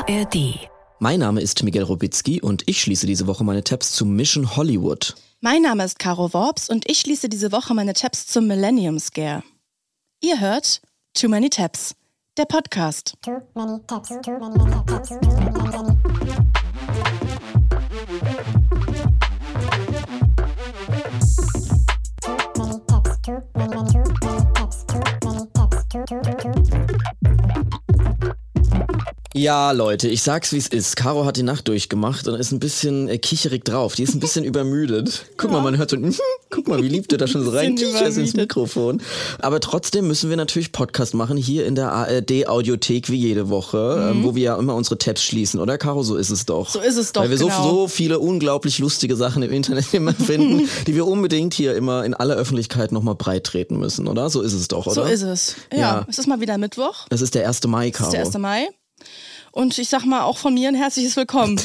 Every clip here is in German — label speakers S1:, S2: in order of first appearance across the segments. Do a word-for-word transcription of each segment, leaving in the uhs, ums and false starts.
S1: R D.
S2: Mein Name ist Miguel Robitzky und ich schließe diese Woche meine Tabs zu Mission Hollywood.
S3: Mein Name ist Caro Worps und ich schließe diese Woche meine Tabs zum Millennium Scare. Ihr hört Too Many Tabs, der Podcast.
S4: Too many tabs, too many, many tabs, too many, many. Too many tabs, too many, many, too many tabs, too many tabs, too, too, too, too.
S2: Ja, Leute, ich sag's wie's ist. Caro hat die Nacht durchgemacht und ist ein bisschen äh, kicherig drauf. Die ist ein bisschen übermüdet. Guck ja. mal, man hört so, guck mal, wie lieb du da schon so rein kicherst ins Mikrofon. Aber trotzdem müssen wir natürlich Podcast machen, hier in der A R D-Audiothek wie jede Woche, mhm. ähm, wo wir ja immer unsere Tabs schließen, oder Caro? So ist es doch.
S3: So ist es doch,
S2: Weil wir
S3: genau.
S2: so, so viele unglaublich lustige Sachen im Internet immer finden, die wir unbedingt hier immer in aller Öffentlichkeit nochmal breit treten müssen, oder? So ist es doch, oder?
S3: So ist es. Ja, ja. Es ist mal wieder Mittwoch.
S2: Es ist der erste Mai, Caro.
S3: Es ist der erste Mai. Und ich sag mal auch von mir ein herzliches Willkommen.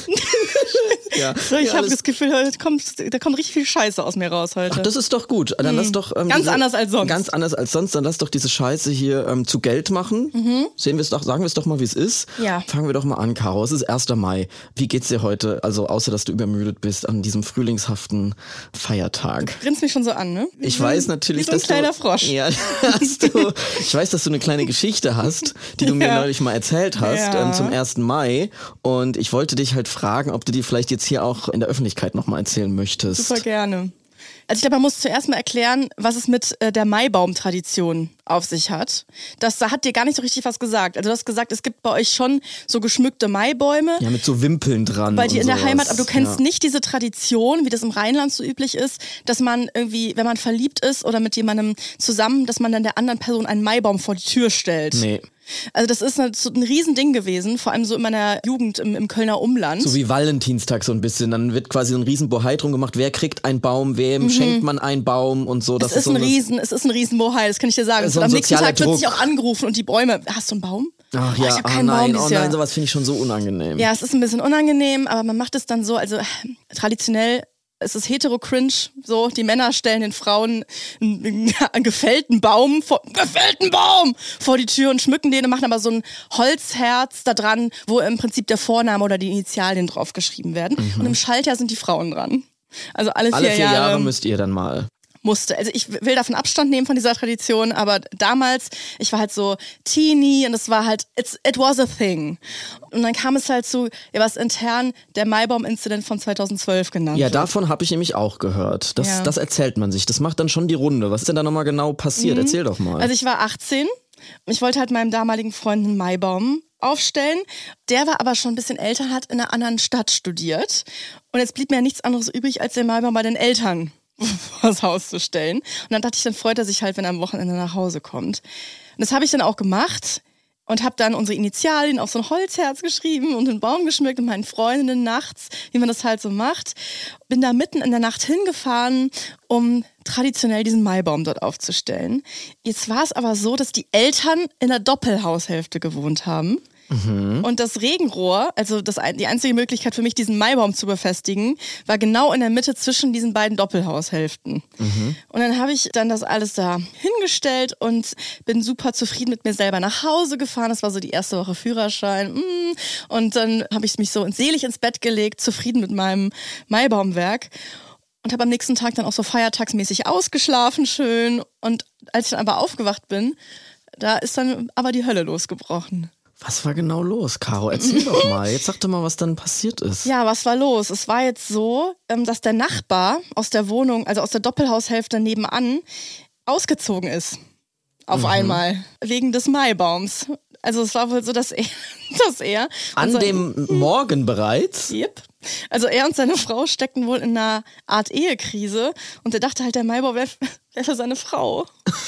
S2: Ja,
S3: ich
S2: ja,
S3: habe das Gefühl, da kommt, da kommt richtig viel Scheiße aus mir raus heute.
S2: Ach, das ist doch gut. Dann lass doch ähm,
S3: ganz
S2: diese,
S3: anders als sonst.
S2: Ganz anders als sonst. Dann lass doch diese Scheiße hier ähm, zu Geld machen. Mhm. Sehen wir es doch, sagen wir es doch mal, wie es ist.
S3: Ja.
S2: Fangen wir doch mal an, Caro. Es ist erster Mai. Wie geht's dir heute? Also außer, dass du übermüdet bist an diesem frühlingshaften Feiertag.
S3: Du grinst mich schon so an, ne? Wie
S2: ich
S3: so,
S2: weiß natürlich,
S3: wie so ein
S2: dass
S3: kleiner
S2: du,
S3: Frosch.
S2: Ja, hast du. Ich weiß, dass du eine kleine Geschichte hast, die du mir
S3: ja.
S2: neulich mal erzählt hast
S3: ja.
S2: ähm, zum ersten Mai. Und ich wollte dich halt fragen, ob du die vielleicht jetzt hier auch in der Öffentlichkeit nochmal erzählen möchtest.
S3: Super gerne. Also ich glaube, man muss zuerst mal erklären, was es mit äh, der Maibaum-Tradition auf sich hat. Das da hat dir gar nicht so richtig was gesagt. Also du hast gesagt, es gibt bei euch schon so geschmückte Maibäume.
S2: Ja, mit so Wimpeln dran.
S3: Bei dir in der
S2: sowas.
S3: Heimat, aber du kennst
S2: ja.
S3: nicht diese Tradition, wie das im Rheinland so üblich ist, dass man irgendwie, wenn man verliebt ist oder mit jemandem zusammen, dass man dann der anderen Person einen Maibaum vor die Tür stellt.
S2: Nee.
S3: Also das ist ein, so ein Riesending gewesen, vor allem so in meiner Jugend im, im Kölner Umland.
S2: So wie Valentinstag so ein bisschen. Dann wird quasi so ein riesen Bohai drum gemacht. Wer kriegt einen Baum? Wem mhm. schenkt man einen Baum? Und so. Das
S3: es, ist
S2: ist so
S3: ein
S2: das
S3: Riesen, es ist ein riesen Bohai, das kann ich dir sagen.
S2: So
S3: und am nächsten Tag
S2: Druck.
S3: wird sich auch angerufen und die Bäume. Hast du einen Baum?
S2: Ach
S3: oh,
S2: ja,
S3: ich hab
S2: oh
S3: keinen
S2: nein,
S3: Baum
S2: oh nein, sowas finde ich schon so unangenehm.
S3: Ja, es ist ein bisschen unangenehm, aber man macht es dann so, also traditionell. Es ist hetero-cringe, so, die Männer stellen den Frauen einen, einen gefällten Baum, vor, gefällten Baum vor die Tür und schmücken den und machen aber so ein Holzherz da dran, wo im Prinzip der Vorname oder die Initialien drauf geschrieben werden. Mhm. Und im Schalter sind die Frauen dran. Also alle vier,
S2: alle vier Jahre,
S3: Jahre
S2: müsst ihr dann mal.
S3: Musste. Also ich will davon Abstand nehmen von dieser Tradition, aber damals, ich war halt so teeny und es war halt, it's, it was a thing. Und dann kam es halt zu, ja, was intern der Maibaum-Incident von zweitausendzwölf genannt
S2: Ja,
S3: wird.
S2: davon habe ich nämlich auch gehört. Das,
S3: ja.
S2: das erzählt man sich. Das macht dann schon die Runde. Was ist denn da nochmal genau passiert? Mhm. Erzähl doch mal.
S3: Also ich war achtzehn. Ich wollte halt meinem damaligen Freund einen Maibaum aufstellen. Der war aber schon ein bisschen älter, hat in einer anderen Stadt studiert. Und jetzt blieb mir ja nichts anderes übrig, als den Maibaum bei den Eltern vor das Haus zu stellen. Und dann dachte ich, dann freut er sich halt, wenn er am Wochenende nach Hause kommt. Und das habe ich dann auch gemacht und habe dann unsere Initialien auf so ein Holzherz geschrieben und den Baum geschmückt mit meinen Freundinnen nachts, wie man das halt so macht. Bin da mitten in der Nacht hingefahren, um traditionell diesen Maibaum dort aufzustellen. Jetzt war es aber so, dass die Eltern in der Doppelhaushälfte gewohnt haben. Mhm. Und das Regenrohr, also das, die einzige Möglichkeit für mich, diesen Maibaum zu befestigen, war genau in der Mitte zwischen diesen beiden Doppelhaushälften. Mhm. Und dann habe ich dann das alles da hingestellt und bin super zufrieden mit mir selber nach Hause gefahren. Das war so die erste Woche Führerschein. Und dann habe ich mich so selig ins Bett gelegt, zufrieden mit meinem Maibaumwerk. Und habe am nächsten Tag dann auch so feiertagsmäßig ausgeschlafen, schön. Und als ich dann aber aufgewacht bin, da ist dann aber die Hölle losgebrochen.
S2: Was war genau los, Caro? Erzähl doch mal. Jetzt sag doch mal, was dann passiert ist.
S3: Ja, was war los? Es war jetzt so, dass der Nachbar aus der Wohnung, also aus der Doppelhaushälfte nebenan, ausgezogen ist. Auf mhm. einmal. Wegen des Maibaums. Also es war wohl so, dass er... Dass er
S2: An
S3: sein,
S2: dem Morgen bereits?
S3: Yep. Also er und seine Frau steckten wohl in einer Art Ehekrise. Und er dachte halt, der Maibaum wäre wär für seine Frau.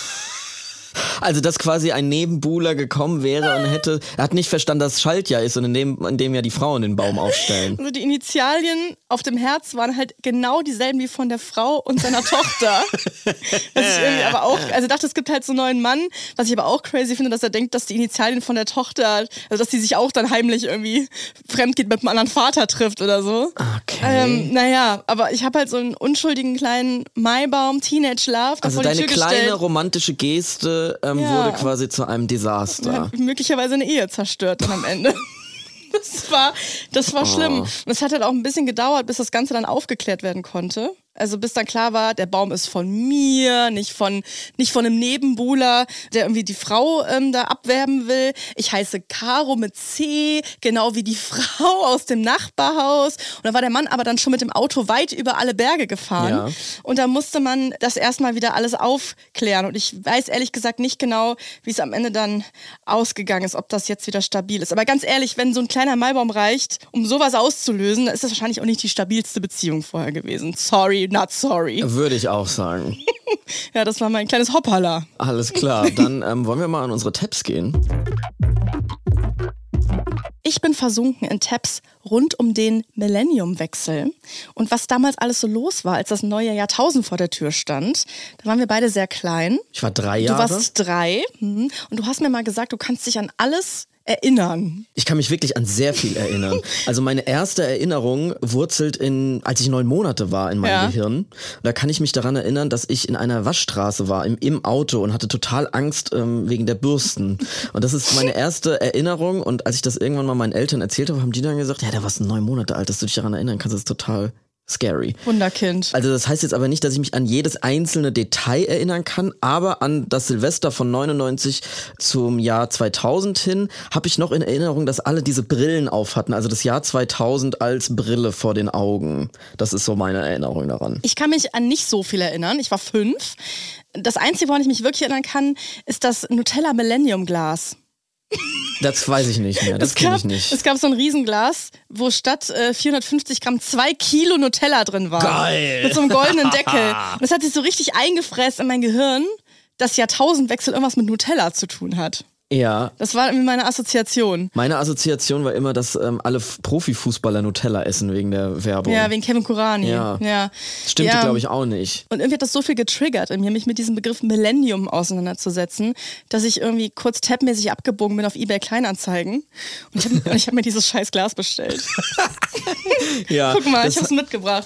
S2: Also, dass quasi ein Nebenbuhler gekommen wäre und hätte, er hat nicht verstanden, dass Schaltjahr ist und in dem, in dem ja die Frauen den Baum aufstellen.
S3: Also die Initialien auf dem Herz waren halt genau dieselben wie von der Frau und seiner Tochter. Was ich irgendwie aber auch, also dachte, es gibt halt so einen neuen Mann, was ich aber auch crazy finde, dass er denkt, dass die Initialien von der Tochter, also dass die sich auch dann heimlich irgendwie fremd geht, mit einem anderen Vater trifft oder so.
S2: Okay.
S3: Ähm, naja, aber ich habe halt so einen unschuldigen kleinen Maibaum, Teenage Love,
S2: also
S3: vor die
S2: deine
S3: Tür
S2: kleine
S3: gestellt.
S2: romantische Geste ähm,
S3: Ja.
S2: wurde quasi zu einem Desaster.
S3: Hat möglicherweise eine Ehe zerstört dann am Ende. Das war, das war
S2: Oh.
S3: schlimm. Und es hat halt auch ein bisschen gedauert, bis das Ganze dann aufgeklärt werden konnte. Also bis dann klar war, der Baum ist von mir, nicht von, nicht von einem Nebenbuhler, der irgendwie die Frau ähm, da abwerben will. Ich heiße Caro mit C, genau wie die Frau aus dem Nachbarhaus. Und da war der Mann aber dann schon mit dem Auto weit über alle Berge gefahren.
S2: Ja.
S3: Und da musste man das erstmal wieder alles aufklären. Und ich weiß ehrlich gesagt nicht genau, wie es am Ende dann ausgegangen ist, ob das jetzt wieder stabil ist. Aber ganz ehrlich, wenn so ein kleiner Maibaum reicht, um sowas auszulösen, dann ist das wahrscheinlich auch nicht die stabilste Beziehung vorher gewesen. Sorry. Not sorry.
S2: Würde ich auch sagen.
S3: Ja, das war mein kleines Hoppala.
S2: Alles klar, dann ähm, wollen wir mal an unsere Tabs gehen.
S3: Ich bin versunken in Tabs rund um den Millenniumwechsel und was damals alles so los war, als das neue Jahrtausend vor der Tür stand. Da waren wir beide sehr klein.
S2: Ich war drei Jahre.
S3: Du warst drei mhm. und du hast mir mal gesagt, du kannst dich an alles erinnern.
S2: Ich kann mich wirklich an sehr viel erinnern. Also meine erste Erinnerung wurzelt in, als ich neun Monate war in meinem
S3: Ja.
S2: Gehirn. Da kann ich mich daran erinnern, dass ich in einer Waschstraße war, im, im Auto und hatte total Angst ähm, wegen der Bürsten. Und das ist meine erste Erinnerung. Und als ich das irgendwann mal meinen Eltern erzählt habe, haben die dann gesagt, ja, da warst du neun Monate alt, dass du dich daran erinnern kannst, das ist total scary.
S3: Wunderkind.
S2: Also das heißt jetzt aber nicht, dass ich mich an jedes einzelne Detail erinnern kann, aber an das Silvester von neunundneunzig zum Jahr zweitausend hin habe ich noch in Erinnerung, dass alle diese Brillen auf hatten, also das Jahr zweitausend als Brille vor den Augen. Das ist so meine Erinnerung daran.
S3: Ich kann mich an nicht so viel erinnern. Ich war fünf. Das Einzige, woran ich mich wirklich erinnern kann, ist das Nutella Millennium Glas.
S2: Das weiß ich nicht mehr, das
S3: Es
S2: kenne
S3: gab,
S2: ich nicht.
S3: es gab so ein Riesenglas, wo statt äh, vierhundertfünfzig Gramm zwei Kilo Nutella drin war.
S2: Geil!
S3: Mit so einem goldenen Deckel. Und es hat sich so richtig eingefräst in mein Gehirn, dass Jahrtausendwechsel irgendwas mit Nutella zu tun hat.
S2: Ja.
S3: Das war irgendwie meine Assoziation.
S2: Meine Assoziation war immer, dass ähm, alle F- Profifußballer Nutella essen wegen der Werbung.
S3: Ja, wegen Kevin Kurani.
S2: Ja.
S3: ja.
S2: Stimmte,
S3: Ja.
S2: glaube ich, auch nicht.
S3: Und irgendwie hat das so viel getriggert in mir, mich mit diesem Begriff Millennium auseinanderzusetzen, dass ich irgendwie kurz tabmäßig abgebogen bin auf eBay Kleinanzeigen. Und ich habe hab mir dieses scheiß Glas bestellt.
S2: Ja,
S3: Guck mal,
S2: das,
S3: ich hab's mitgebracht.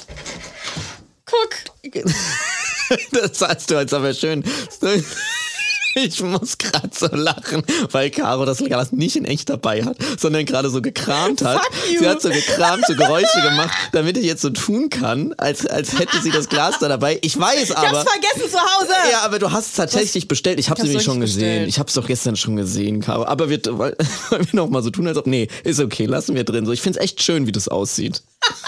S3: Guck.
S2: das hast du jetzt aber schön. Ich muss gerade so lachen, weil Caro das Glas nicht in echt dabei hat, sondern gerade so gekramt hat.
S3: Fuck you.
S2: Sie hat so gekramt, so Geräusche gemacht, damit ich jetzt so tun kann, als, als hätte sie das Glas da dabei. Ich weiß
S3: Ich
S2: aber...
S3: hab's vergessen zu Hause.
S2: Ja, aber du hast es tatsächlich bestellt. Ich habe
S3: Ich
S2: es
S3: hab's
S2: nämlich schon
S3: wirklich
S2: gesehen.
S3: bestellt.
S2: Ich habe es doch gestern schon gesehen, Caro. Aber wir, wollen wir noch mal so tun, als ob... Nee, ist okay, lassen wir drin. So, ich find's echt schön, wie das aussieht.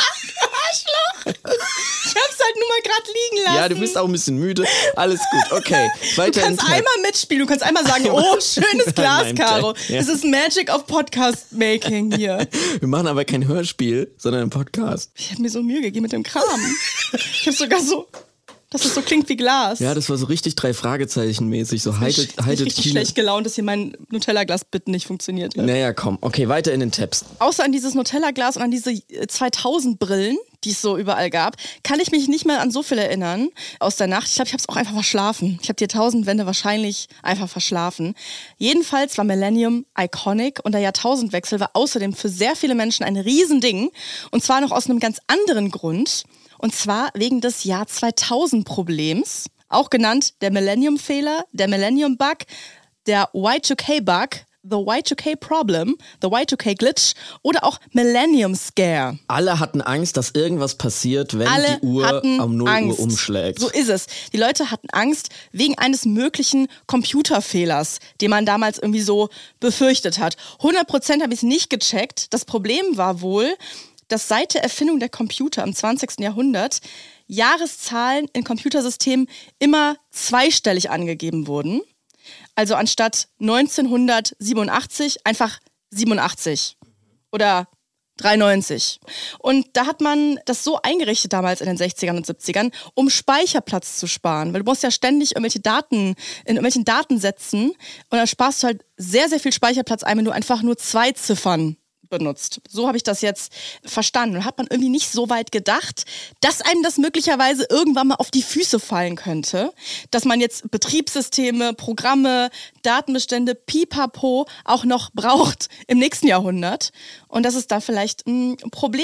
S3: Ich hab's halt nur mal gerade liegen lassen.
S2: Ja, du bist auch ein bisschen müde. Alles gut, okay. Weiter
S3: Du kannst
S2: in Tab.
S3: einmal mitspielen, du kannst einmal sagen, oh, schönes Glas,
S2: Nein,
S3: Caro.
S2: ja.
S3: Es ist Magic of Podcast-Making hier.
S2: Wir machen aber kein Hörspiel, sondern einen Podcast.
S3: Ich hab mir so Mühe gegeben mit dem Kram. Ich hab sogar so, dass es so klingt wie Glas.
S2: Ja, das war so richtig drei Fragezeichen mäßig, so
S3: ich
S2: haltet,
S3: bin
S2: haltet
S3: richtig
S2: Kino.
S3: schlecht gelaunt, dass hier mein Nutella-Glas bitten nicht funktioniert hat.
S2: Naja, komm. Okay, weiter in den Tabs.
S3: Außer an dieses Nutella-Glas und an diese zweitausend-Brillen, die es so überall gab, kann ich mich nicht mehr an so viel erinnern aus der Nacht. Ich glaube, ich habe es auch einfach verschlafen. Ich habe die Jahrtausendwende wahrscheinlich einfach verschlafen. Jedenfalls war Millennium iconic und der Jahrtausendwechsel war außerdem für sehr viele Menschen ein Riesending. Und zwar noch aus einem ganz anderen Grund. Und zwar wegen des Jahr zweitausend-Problems, auch genannt der Millennium-Fehler, der Millennium-Bug, der Y zwei K-Bug, the Y zwei K-Problem, the Y zwei K-Glitch oder auch Millennium-Scare.
S2: Alle hatten Angst, dass irgendwas passiert, wenn
S3: Alle
S2: die Uhr
S3: hatten
S2: um null
S3: Angst.
S2: Uhr umschlägt.
S3: So ist es. Die Leute hatten Angst wegen eines möglichen Computerfehlers, den man damals irgendwie so befürchtet hat. hundert Prozent habe ich es nicht gecheckt. Das Problem war wohl, dass seit der Erfindung der Computer im zwanzigsten Jahrhundert Jahreszahlen in Computersystemen immer zweistellig angegeben wurden. Also anstatt neunzehnhundertsiebenundachtzig einfach siebenundachtzig oder dreiundneunzig. Und da hat man das so eingerichtet damals in den sechzigern und siebzigern, um Speicherplatz zu sparen. Weil du musst ja ständig irgendwelche Daten in irgendwelchen Datensätzen und dann sparst du halt sehr, sehr viel Speicherplatz ein, wenn du einfach nur zwei Ziffern benutzt. So habe ich das jetzt verstanden. Und hat man irgendwie nicht so weit gedacht, dass einem das möglicherweise irgendwann mal auf die Füße fallen könnte. Dass man jetzt Betriebssysteme, Programme, Datenbestände, pipapo auch noch braucht im nächsten Jahrhundert. Und dass es da vielleicht ein Problem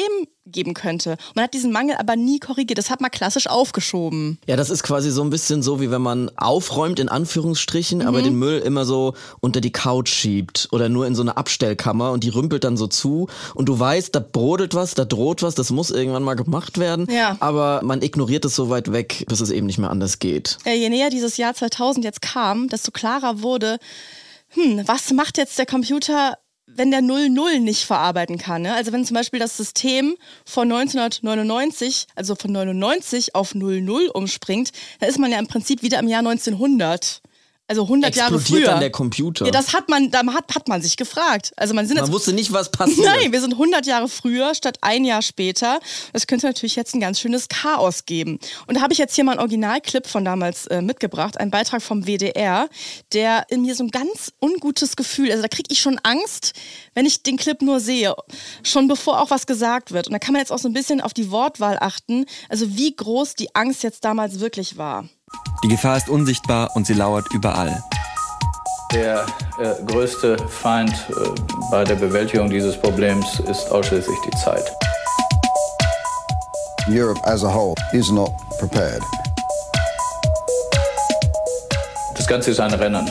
S3: geben könnte. Man hat diesen Mangel aber nie korrigiert. Das hat man klassisch aufgeschoben.
S2: Ja, das ist quasi so ein bisschen so, wie wenn man aufräumt, in Anführungsstrichen, mhm. aber den Müll immer so unter die Couch schiebt oder nur in so eine Abstellkammer und die rümpelt dann so zu und du weißt, da brodelt was, da droht was, das muss irgendwann mal gemacht werden,
S3: ja.
S2: aber man ignoriert es so weit weg, bis es eben nicht mehr anders geht.
S3: Ja, je näher dieses Jahr zweitausend jetzt kam, desto klarer wurde, hm, was macht jetzt der Computer, wenn der null null nicht verarbeiten kann. Ne? Also wenn zum Beispiel das System von neunzehnhundertneunundneunzig, also von neunundneunzig auf null null umspringt, dann ist man ja im Prinzip wieder im Jahr neunzehnhundert. Also hundert Jahre früher.
S2: Explodiert dann der Computer.
S3: Ja, das hat man, da hat, hat man sich gefragt. Also man, sind
S2: man
S3: jetzt,
S2: wusste nicht, was passiert.
S3: Nein, wir sind hundert Jahre früher statt ein Jahr später. Das könnte natürlich jetzt ein ganz schönes Chaos geben. Und da habe ich jetzt hier mal einen Originalclip von damals äh, mitgebracht, einen Beitrag vom W D R, der in mir so ein ganz ungutes Gefühl, also da kriege ich schon Angst, wenn ich den Clip nur sehe, schon bevor auch was gesagt wird. Und da kann man jetzt auch so ein bisschen auf die Wortwahl achten, also wie groß die Angst jetzt damals wirklich war.
S1: Die Gefahr ist unsichtbar und sie lauert überall.
S5: Der äh, größte Feind äh, bei der Bewältigung dieses Problems ist ausschließlich die Zeit.
S6: Europe as a whole is not prepared.
S5: Das Ganze ist ein Rennen.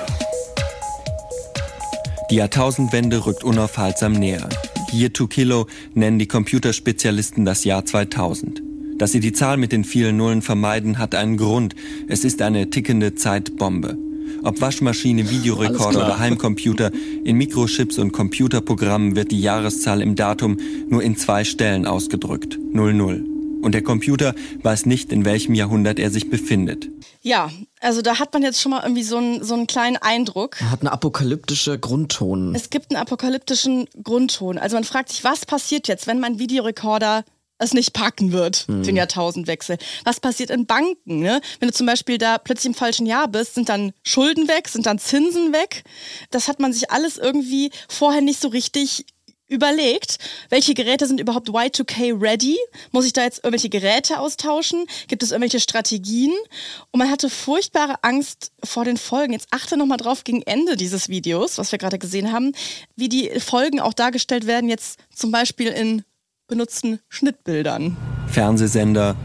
S1: Die Jahrtausendwende rückt unaufhaltsam näher. Year to Kilo nennen die Computerspezialisten das Jahr zweitausend. Dass sie die Zahl mit den vielen Nullen vermeiden, hat einen Grund. Es ist eine tickende Zeitbombe. Ob Waschmaschine, Videorekorder oder Heimcomputer, in Mikrochips und Computerprogrammen wird die Jahreszahl im Datum nur in zwei Stellen ausgedrückt. null null. Und der Computer weiß nicht, in welchem Jahrhundert er sich befindet.
S3: Ja, also da hat man jetzt schon mal irgendwie so einen, so einen kleinen Eindruck.
S2: Er hat einen apokalyptischen Grundton.
S3: Es gibt einen apokalyptischen Grundton. Also man fragt sich, was passiert jetzt, wenn mein Videorekorder es nicht packen wird, mhm. den Jahrtausendwechsel. Was passiert in Banken? Ne? Wenn du zum Beispiel da plötzlich im falschen Jahr bist, sind dann Schulden weg, sind dann Zinsen weg. Das hat man sich alles irgendwie vorher nicht so richtig überlegt. Welche Geräte sind überhaupt Y zwei K ready? Muss ich da jetzt irgendwelche Geräte austauschen? Gibt es irgendwelche Strategien? Und man hatte furchtbare Angst vor den Folgen. Jetzt achte nochmal drauf gegen Ende dieses Videos, was wir gerade gesehen haben, wie die Folgen auch dargestellt werden, jetzt zum Beispiel in benutzten Schnittbildern.
S1: Fernsehsender,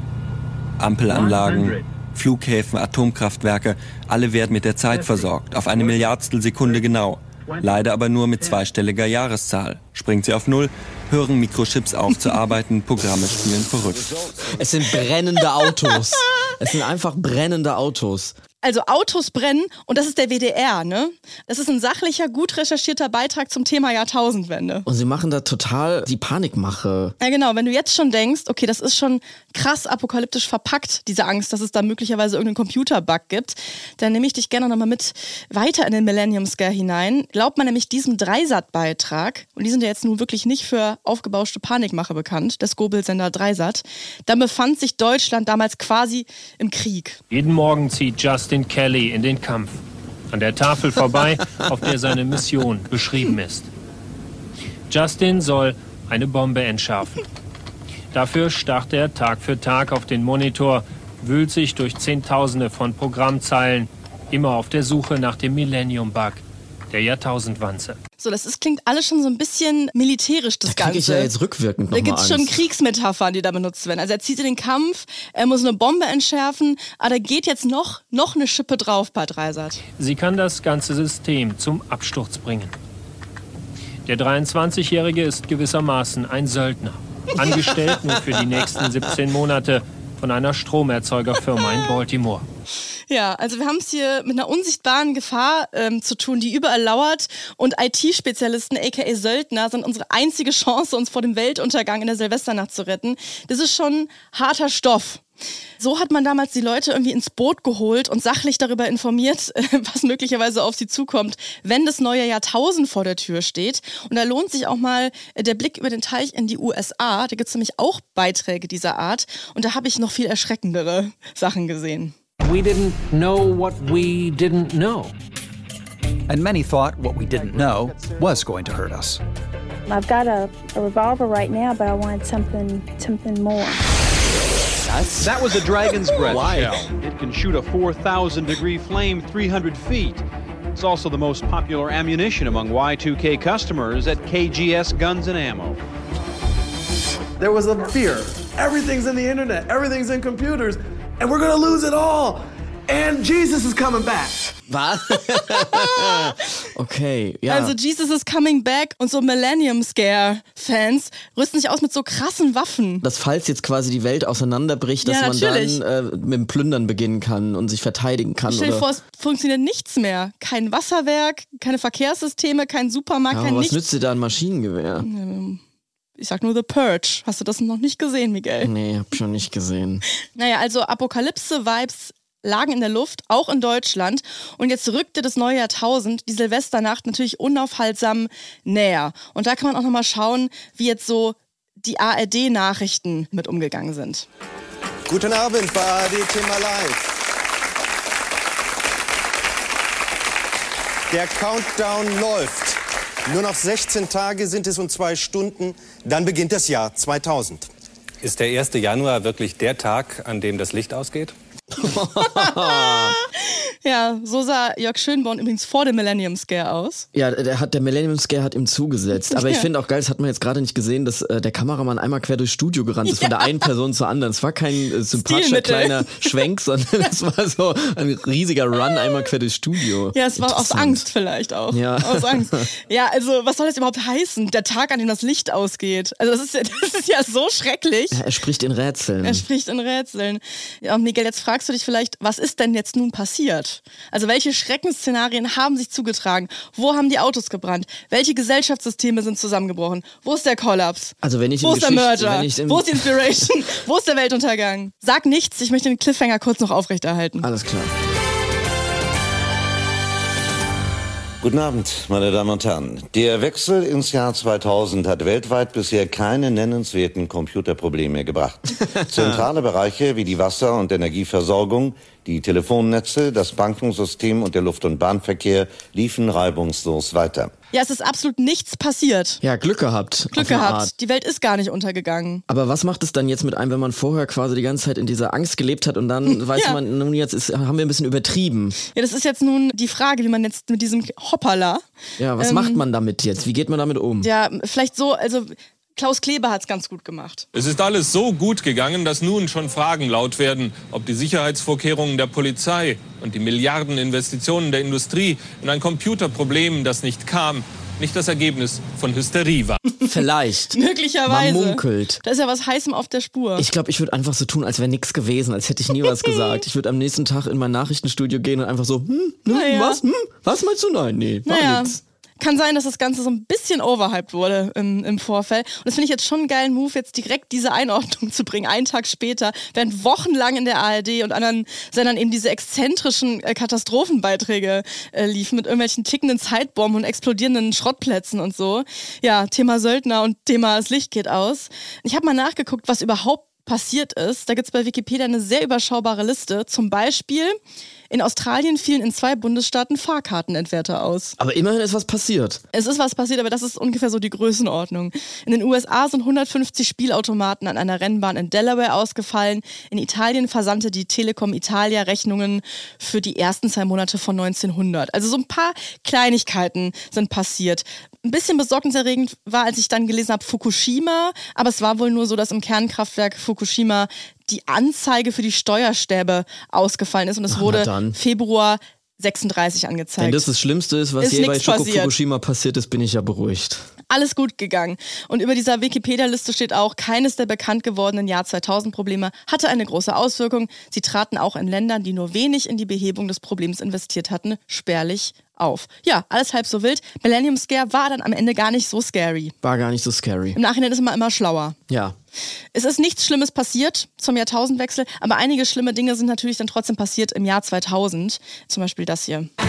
S1: Ampelanlagen, Flughäfen, Atomkraftwerke, alle werden mit der Zeit versorgt, auf eine Milliardstel Sekunde genau. Leider aber nur mit zweistelliger Jahreszahl. Springt sie auf Null, hören Mikrochips auf zu arbeiten, Programme spielen verrückt.
S2: Es sind brennende Autos. Es sind einfach brennende Autos.
S3: Also Autos brennen und das ist der W D R, ne? Das ist ein sachlicher, gut recherchierter Beitrag zum Thema Jahrtausendwende.
S2: Und sie machen da total die Panikmache.
S3: Ja genau, wenn du jetzt schon denkst, okay, das ist schon krass apokalyptisch verpackt, diese Angst, dass es da möglicherweise irgendeinen Computerbug gibt, dann nehme ich dich gerne nochmal mit weiter in den Millennium Scare hinein. Glaubt man nämlich diesem Dreisat-Beitrag, und die sind ja jetzt nun wirklich nicht für aufgebauschte Panikmache bekannt, der Skobel-Sender Dreisat, dann befand sich Deutschland damals quasi im Krieg.
S7: Jeden Morgen zieht Justin Kelly in den Kampf. An der Tafel vorbei, auf der seine Mission beschrieben ist. Justin soll eine Bombe entschärfen. Dafür starrt er Tag für Tag auf den Monitor, wühlt sich durch Zehntausende von Programmzeilen, immer auf der Suche nach dem Millennium-Bug, der Jahrtausendwanze.
S3: So, das ist, klingt alles schon so ein bisschen militärisch, das
S2: da
S3: Ganze.
S2: Ich ja jetzt rückwirkend noch
S3: Da gibt es schon Kriegsmetaphern, die da benutzt werden. Also er zieht in den Kampf, er muss eine Bombe entschärfen, aber da geht jetzt noch, noch eine Schippe drauf bei Dreisat.
S7: Sie kann das ganze System zum Absturz bringen. Der dreiundzwanzigjährige ist gewissermaßen ein Söldner. Angestellt nur für die nächsten siebzehn Monate von einer Stromerzeugerfirma in Baltimore.
S3: Ja, also wir haben es hier mit einer unsichtbaren Gefahr ähm, zu tun, die überall lauert. Und I T-Spezialisten, aka Söldner, sind unsere einzige Chance, uns vor dem Weltuntergang in der Silvesternacht zu retten. Das ist schon harter Stoff. So hat man damals die Leute irgendwie ins Boot geholt und sachlich darüber informiert, was möglicherweise auf sie zukommt, wenn das neue Jahrtausend vor der Tür steht. Und da lohnt sich auch mal der Blick über den Teich in die U S A. Da gibt es nämlich auch Beiträge dieser Art. Und da habe ich noch viel erschreckendere Sachen gesehen.
S8: We didn't know what we didn't know.
S9: And many thought what we didn't know was going to hurt us.
S10: I've got a, a revolver right now, but I wanted something, something more.
S11: That's... That was a Dragon's Breath
S2: Why?
S11: shell. It can shoot a four thousand degree flame three hundred feet. It's also the most popular ammunition among Y two K customers at K G S Guns and Ammo.
S12: there was a fear. Everything's in the internet, everything's in computers, and we're gonna lose it all. And Jesus is coming back.
S2: Was? Okay, ja.
S3: Also Jesus is coming back und so Millennium Scare-Fans rüsten sich aus mit so krassen Waffen.
S2: Dass falls jetzt quasi die Welt auseinanderbricht, dass
S3: ja,
S2: man
S3: natürlich.
S2: dann äh, mit dem Plündern beginnen kann und sich verteidigen kann.
S3: Stell dir
S2: oder?
S3: vor, es funktioniert nichts mehr. Kein Wasserwerk, keine Verkehrssysteme, kein Supermarkt,
S2: ja,
S3: kein
S2: was
S3: nichts.
S2: nützt dir da ein Maschinengewehr?
S3: Ich sag nur The Purge. Hast du das noch nicht gesehen, Miguel?
S2: Nee, hab schon nicht gesehen.
S3: Naja, also Apokalypse-Vibes lagen in der Luft, auch in Deutschland. Und jetzt rückte das neue Jahrtausend, die Silvesternacht, natürlich unaufhaltsam näher. Und da kann man auch nochmal schauen, wie jetzt so die A R D-Nachrichten mit umgegangen sind.
S13: Guten Abend bei A R D-Thema Live. Der Countdown läuft. Nur noch sechzehn Tage sind es und zwei Stunden, dann beginnt das Jahr zweitausend.
S14: Ist der erste Januar wirklich der Tag, an dem das Licht ausgeht?
S3: Ja, so sah Jörg Schönborn übrigens vor dem Millennium Scare aus.
S2: Ja, der, hat, der Millennium Scare hat ihm zugesetzt. Aber
S3: Ja.
S2: ich finde auch geil, das hat man jetzt gerade nicht gesehen, dass äh, der Kameramann einmal quer durchs Studio gerannt ist,
S3: Ja.
S2: von der einen Person zur anderen. Es war kein äh, sympathischer
S3: Stilmittel.
S2: kleiner Schwenk, sondern es war so ein riesiger Run einmal quer durchs Studio.
S3: Ja, es war aus
S2: Interessant.
S3: Angst vielleicht auch.
S2: Ja.
S3: Aus Angst. Ja, also was soll das überhaupt heißen? Der Tag, an dem das Licht ausgeht. Also das ist ja, das ist ja so schrecklich.
S2: Ja, er spricht in Rätseln.
S3: Er spricht in Rätseln. Ja, und Miguel, jetzt fragst du dich vielleicht, was ist denn jetzt nun passiert? Also welche Schreckensszenarien haben sich zugetragen? Wo haben die Autos gebrannt? Welche Gesellschaftssysteme sind zusammengebrochen? Wo ist der Kollaps?
S2: Also wenn ich
S3: Wo
S2: in
S3: ist der
S2: Geschichte-
S3: Merger?
S2: wenn ich im-
S3: Wo ist die Inspiration? Wo ist der Weltuntergang? Sag nichts, ich möchte den Cliffhanger kurz noch aufrechterhalten.
S2: Alles klar.
S15: Guten Abend, meine Damen und Herren. Der Wechsel ins Jahr zweitausend hat weltweit bisher keine nennenswerten Computerprobleme gebracht. Zentrale Bereiche wie die Wasser- und Energieversorgung, die Telefonnetze, das Bankensystem und der Luft- und Bahnverkehr liefen reibungslos weiter.
S3: Ja, es ist absolut nichts passiert.
S2: Ja, Glück gehabt.
S3: Glück
S2: auf eine
S3: gehabt.
S2: Art.
S3: Die Welt ist gar nicht untergegangen.
S2: Aber was macht es dann jetzt mit einem, wenn man vorher quasi die ganze Zeit in dieser Angst gelebt hat und dann weiß
S3: Ja.
S2: man, nun jetzt ist, haben wir ein bisschen übertrieben.
S3: Ja, das ist jetzt nun die Frage, wie man jetzt mit diesem Hoppala.
S2: Ja, was
S3: ähm,
S2: macht man damit jetzt? Wie geht man damit um?
S3: Ja, vielleicht so, also Klaus Kleber hat es ganz gut gemacht.
S16: Es ist alles so gut gegangen, dass nun schon Fragen laut werden, ob die Sicherheitsvorkehrungen der Polizei und die Milliardeninvestitionen der Industrie in ein Computerproblem, das nicht kam, nicht das Ergebnis von Hysterie war.
S2: Vielleicht.
S3: Möglicherweise.
S2: Man munkelt.
S3: Da ist ja was Heißem auf der Spur.
S2: Ich glaube, ich würde einfach so tun, als wäre nichts gewesen, als hätte ich nie was gesagt. Ich würde am nächsten Tag in mein Nachrichtenstudio gehen und einfach so, hm, hm
S3: Naja.
S2: was, hm, was meinst du? Nein, nee, war
S3: Naja.
S2: nix.
S3: Kann sein, dass das Ganze so ein bisschen overhyped wurde im, im Vorfeld. Und das finde ich jetzt schon einen geilen Move, jetzt direkt diese Einordnung zu bringen. Einen Tag später, während wochenlang in der A R D und anderen Sendern eben diese exzentrischen äh, Katastrophenbeiträge äh, liefen mit irgendwelchen tickenden Zeitbomben und explodierenden Schrottplätzen und so. Ja, Thema Söldner und Thema das Licht geht aus. Ich habe mal nachgeguckt, was überhaupt passiert ist. Da gibt es bei Wikipedia eine sehr überschaubare Liste. Zum Beispiel in Australien fielen in zwei Bundesstaaten Fahrkartenentwerter aus.
S2: Aber immerhin ist was passiert.
S3: Es ist was passiert, aber das ist ungefähr so die Größenordnung. In den U S A sind hundertfünfzig Spielautomaten an einer Rennbahn in Delaware ausgefallen. In Italien versandte die Telekom Italia Rechnungen für die ersten zwei Monate von neunzehnhundert. Also so ein paar Kleinigkeiten sind passiert. Ein bisschen besorgniserregend war, als ich dann gelesen habe, Fukushima. Aber es war wohl nur so, dass im Kernkraftwerk Fukushima die Anzeige für die Steuerstäbe ausgefallen ist und es
S2: Ach,
S3: wurde
S2: na dann.
S3: Februar sechsunddreißig angezeigt.
S2: Wenn das das Schlimmste ist, was
S3: Ist
S2: je bei
S3: nix
S2: Schoko
S3: passiert.
S2: Fukushima passiert ist, bin ich ja beruhigt.
S3: Alles gut gegangen. Und über dieser Wikipedia-Liste steht auch, keines der bekannt gewordenen Jahr zweitausend-Probleme hatte eine große Auswirkung. Sie traten auch in Ländern, die nur wenig in die Behebung des Problems investiert hatten, spärlich auf. Ja, alles halb so wild. Millennium Scare war dann am Ende gar nicht so scary.
S2: War gar nicht so scary.
S3: Im Nachhinein ist man immer schlauer.
S2: Ja.
S3: Es ist nichts Schlimmes passiert zum Jahrtausendwechsel, aber einige schlimme Dinge sind natürlich dann trotzdem passiert im Jahr zweitausend. Zum Beispiel das hier.
S17: Ein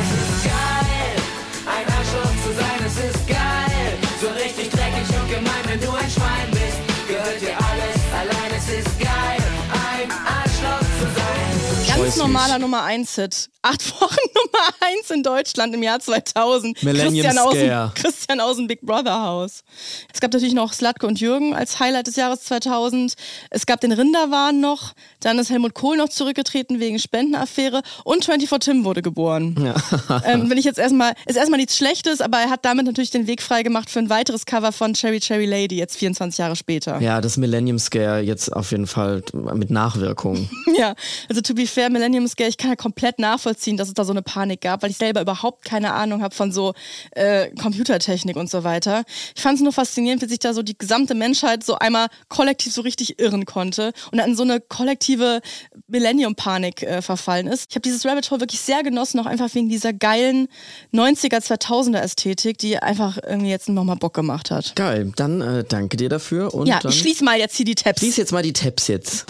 S17: Arschloch zu sein, es ist geil. So richtig dreckig und gemein, wenn du ein Schwein bist. Gehört dir alles, allein es ist geil. Ein Arschloch zu sein.
S3: Ganz ganz normaler Nummer eins Hit. Acht Wochen Nummer eins in Deutschland im Jahr zweitausend.
S2: Millennium
S3: Christian aus,
S2: Scare.
S3: dem, Christian aus dem Big Brother Haus. Es gab natürlich noch Slatko und Jürgen als Highlight des Jahres zweitausend. Es gab den Rinderwahn noch. Dann ist Helmut Kohl noch zurückgetreten wegen Spendenaffäre. Und vierundzwanzig Tim wurde geboren. Ja. ähm, wenn ich jetzt erstmal, ist erstmal nichts Schlechtes, aber er hat damit natürlich den Weg frei gemacht für ein weiteres Cover von Cherry Cherry Lady, jetzt vierundzwanzig Jahre später.
S2: Ja, das Millennium Scare jetzt auf jeden Fall mit Nachwirkung.
S3: Ja, also to be fair, Millennium Scare, ich kann ja komplett nachvollziehen, dass es da so eine Panik gab, weil ich selber überhaupt keine Ahnung habe von so äh, Computertechnik und so weiter. Ich fand es nur faszinierend, wie sich da so die gesamte Menschheit so einmal kollektiv so richtig irren konnte und dann in so eine kollektive Millennium-Panik äh, verfallen ist. Ich habe dieses Rabbit Hole wirklich sehr genossen, auch einfach wegen dieser geilen neunziger, zweitausender Ästhetik, die einfach irgendwie jetzt nochmal Bock gemacht hat.
S2: Geil, dann äh, danke dir dafür. Und
S3: ja,
S2: dann
S3: ich schließe mal jetzt hier die Tabs.
S2: Schließ jetzt mal die Tabs jetzt.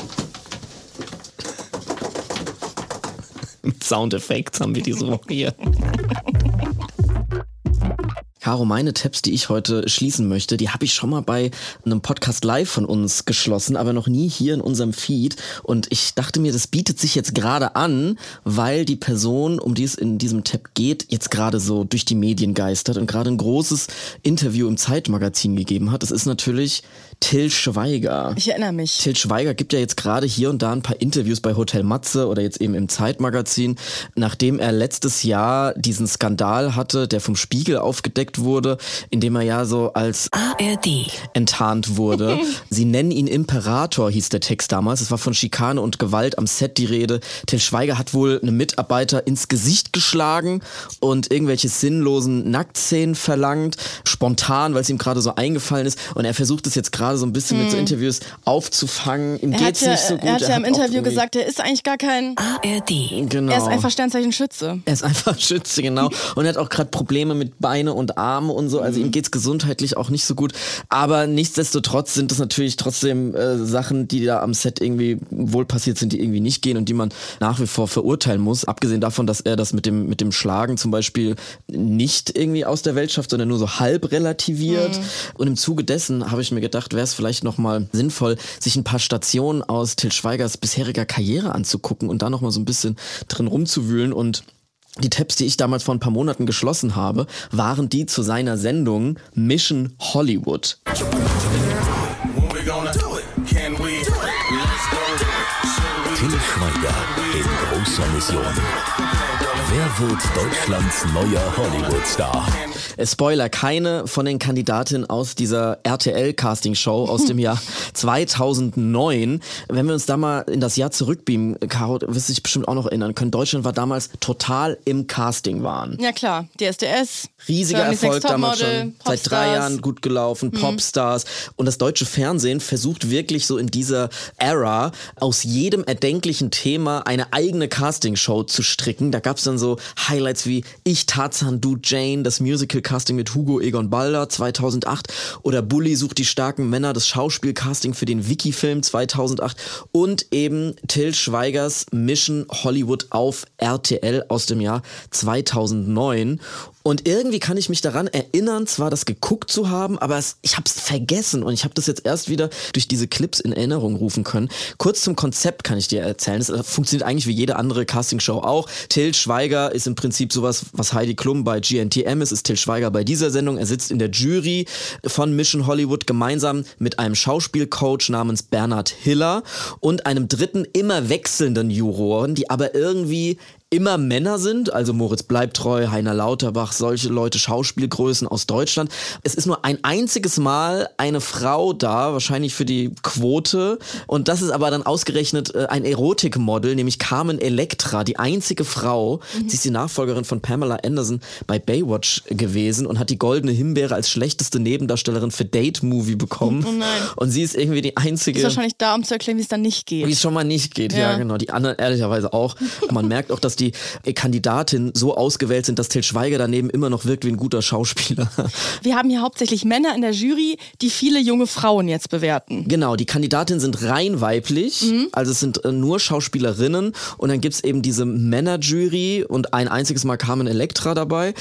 S2: Mit Soundeffekts haben wir diese Woche hier. Caro, meine Tabs, die ich heute schließen möchte, die habe ich schon mal bei einem Podcast live von uns geschlossen, aber noch nie hier in unserem Feed. Und ich dachte mir, das bietet sich jetzt gerade an, weil die Person, um die es in diesem Tab geht, jetzt gerade so durch die Medien geistert und gerade ein großes Interview im Zeitmagazin gegeben hat. Das ist natürlich Till Schweiger.
S3: Ich erinnere mich.
S2: Till Schweiger gibt ja jetzt gerade hier und da ein paar Interviews bei Hotel Matze oder jetzt eben im Zeitmagazin, nachdem er letztes Jahr diesen Skandal hatte, der vom Spiegel aufgedeckt wurde, indem er ja so als A R D enttarnt wurde. Sie nennen ihn Imperator, hieß der Text damals. Es war von Schikane und Gewalt am Set die Rede. Till Schweiger hat wohl einem Mitarbeiter ins Gesicht geschlagen und irgendwelche sinnlosen Nacktszenen verlangt, spontan, weil es ihm gerade so eingefallen ist. Und er versucht es jetzt gerade so ein bisschen mm. mit so Interviews aufzufangen. Ihm
S3: er
S2: geht's
S3: ja,
S2: nicht so gut.
S3: Er hat ja
S2: er
S3: im
S2: hat
S3: Interview gesagt, er ist eigentlich gar kein A R D.
S2: Genau.
S3: Er ist einfach Sternzeichen Schütze.
S2: Er ist einfach Schütze, genau. Und er hat auch gerade Probleme mit Beine und Arme und so. Also mhm. ihm geht's gesundheitlich auch nicht so gut. Aber nichtsdestotrotz sind das natürlich trotzdem äh, Sachen, die da am Set irgendwie wohl passiert sind, die irgendwie nicht gehen und die man nach wie vor verurteilen muss. Abgesehen davon, dass er das mit dem, mit dem Schlagen zum Beispiel nicht irgendwie aus der Welt schafft, sondern nur so halb relativiert. Mhm. Und im Zuge dessen habe ich mir gedacht, wäre es vielleicht nochmal sinnvoll, sich ein paar Stationen aus Till Schweigers bisheriger Karriere anzugucken und da nochmal so ein bisschen drin rumzuwühlen. Und die Tabs, die ich damals vor ein paar Monaten geschlossen habe, waren die zu seiner Sendung Mission Hollywood.
S18: Till Schweiger in großer Mission. Wer wird Deutschlands neuer Hollywood-Star?
S2: Spoiler, keine von den Kandidatinnen aus dieser R T L-Casting-Show aus dem Jahr zweitausendneun. Wenn wir uns da mal in das Jahr zurückbeamen, Caro, wirst du dich bestimmt auch noch erinnern können, Deutschland war damals total im Casting-Wahn.
S3: Ja klar, D S D S.
S2: Riesiger
S3: Germany's
S2: Erfolg
S3: Next
S2: damals
S3: Topmodel,
S2: schon, seit drei Jahren gut gelaufen, mhm. Popstars. Und das deutsche Fernsehen versucht wirklich so in dieser Ära aus jedem erdenklichen Thema eine eigene Castingshow zu stricken. Da gab es dann so Highlights wie Ich, Tarzan, Du, Jane, das Musical-Casting mit Hugo Egon Balder zweitausendacht oder Bully sucht die starken Männer, das Schauspiel-Casting für den Wiki-Film zweitausendacht und eben Till Schweigers Mission Hollywood auf R T L aus dem Jahr zweitausendneun. Und irgendwie kann ich mich daran erinnern, zwar das geguckt zu haben, aber es, ich habe es vergessen und ich habe das jetzt erst wieder durch diese Clips in Erinnerung rufen können. Kurz zum Konzept kann ich dir erzählen. Es funktioniert eigentlich wie jede andere Castingshow auch. Till Schweiger ist im Prinzip sowas, was Heidi Klum bei G N T M ist, ist Till Schweiger bei dieser Sendung. Er sitzt in der Jury von Mission Hollywood gemeinsam mit einem Schauspielcoach namens Bernhard Hiller und einem dritten, immer wechselnden Juroren, die aber irgendwie immer Männer sind, also Moritz Bleibtreu, Heiner Lauterbach, solche Leute, Schauspielgrößen aus Deutschland. Es ist nur ein einziges Mal eine Frau da, wahrscheinlich für die Quote. Und das ist aber dann ausgerechnet äh, ein Erotikmodel, nämlich Carmen Electra, die einzige Frau. Mhm. Sie ist die Nachfolgerin von Pamela Anderson bei Baywatch gewesen und hat die Goldene Himbeere als schlechteste Nebendarstellerin für Date-Movie bekommen.
S3: Oh nein.
S2: Und sie ist irgendwie die einzige...
S3: Ist wahrscheinlich da, um zu erklären, wie es dann nicht geht.
S2: Wie es schon mal nicht geht, ja, ja genau. Die anderen ehrlicherweise auch. Man merkt auch, dass die Kandidatinnen so ausgewählt sind, dass Till Schweiger daneben immer noch wirkt wie ein guter Schauspieler.
S3: Wir haben hier hauptsächlich Männer in der Jury, die viele junge Frauen jetzt bewerten.
S2: Genau, die Kandidatinnen sind rein weiblich, mhm. also es sind nur Schauspielerinnen und dann gibt es eben diese Männerjury und ein einziges Mal Carmen Electra dabei.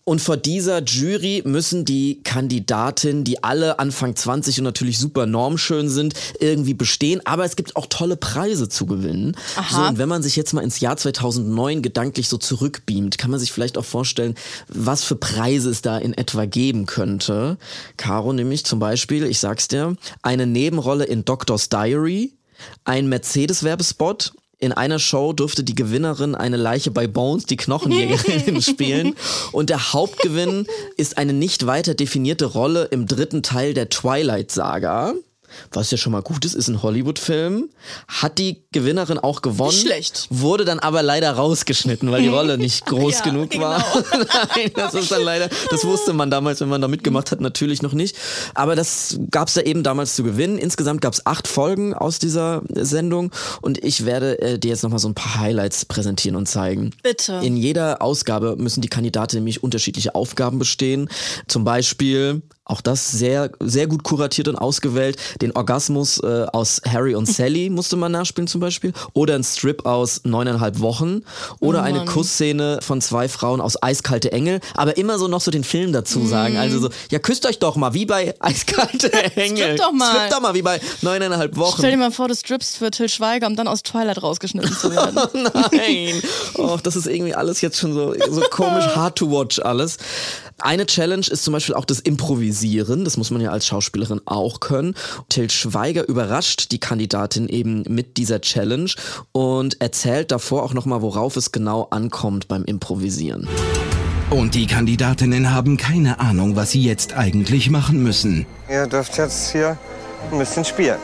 S2: Und vor dieser Jury müssen die Kandidatinnen, die alle Anfang zwanzig und natürlich super normschön sind, irgendwie bestehen. Aber es gibt auch tolle Preise zu gewinnen.
S3: Aha.
S2: So, und wenn man sich jetzt mal ins Jahr zweitausendneun gedanklich so zurückbeamt, kann man sich vielleicht auch vorstellen, was für Preise es da in etwa geben könnte. Caro nämlich zum Beispiel, ich sag's dir, eine Nebenrolle in Doctor's Diary, ein Mercedes-Werbespot. In einer Show durfte die Gewinnerin eine Leiche bei Bones, die Knochenjägerin, spielen. Und der Hauptgewinn ist eine nicht weiter definierte Rolle im dritten Teil der Twilight-Saga. Was ja schon mal gut ist, ist ein Hollywood-Film. Hat die Gewinnerin auch gewonnen.
S3: Nicht schlecht.
S2: Wurde dann aber leider rausgeschnitten, weil die Rolle nicht groß ja, genug genau. war. Nein, das ist dann leider, das wusste man damals, wenn man da mitgemacht hat, natürlich noch nicht. Aber das gab's da eben damals zu gewinnen. Insgesamt gab's acht Folgen aus dieser Sendung und ich werde äh, dir jetzt nochmal so ein paar Highlights präsentieren und zeigen.
S3: Bitte.
S2: In jeder Ausgabe müssen die Kandidatinnen nämlich unterschiedliche Aufgaben bestehen. Zum Beispiel, auch das sehr, sehr gut kuratiert und ausgewählt, den Orgasmus äh, aus Harry und Sally musste man nachspielen zum Beispiel. Oder ein Strip aus neuneinhalb Wochen. Oder
S3: Oh
S2: eine
S3: Mann.
S2: Kussszene von zwei Frauen aus Eiskalte Engel. Aber immer so noch so den Film dazu sagen.
S3: Mhm.
S2: Also so, ja, küsst euch doch mal, wie bei Eiskalte Engel.
S3: Strip doch mal.
S2: Strip doch mal, wie bei neuneinhalb Wochen.
S3: Stell dir mal vor, du strippst für Till Schweiger, um dann aus Twilight rausgeschnitten zu werden.
S2: Oh nein. Oh, das ist irgendwie alles jetzt schon so, so komisch hard to watch alles. Eine Challenge ist zum Beispiel auch das Improvisieren. Das muss man ja als Schauspielerin auch können. Till Schweiger überrascht die Kandidatin eben mit dieser Challenge und erzählt davor auch nochmal, worauf es genau ankommt beim Improvisieren.
S19: Und die Kandidatinnen haben keine Ahnung, was sie jetzt eigentlich machen müssen.
S20: Ihr dürft jetzt hier ein bisschen spielen.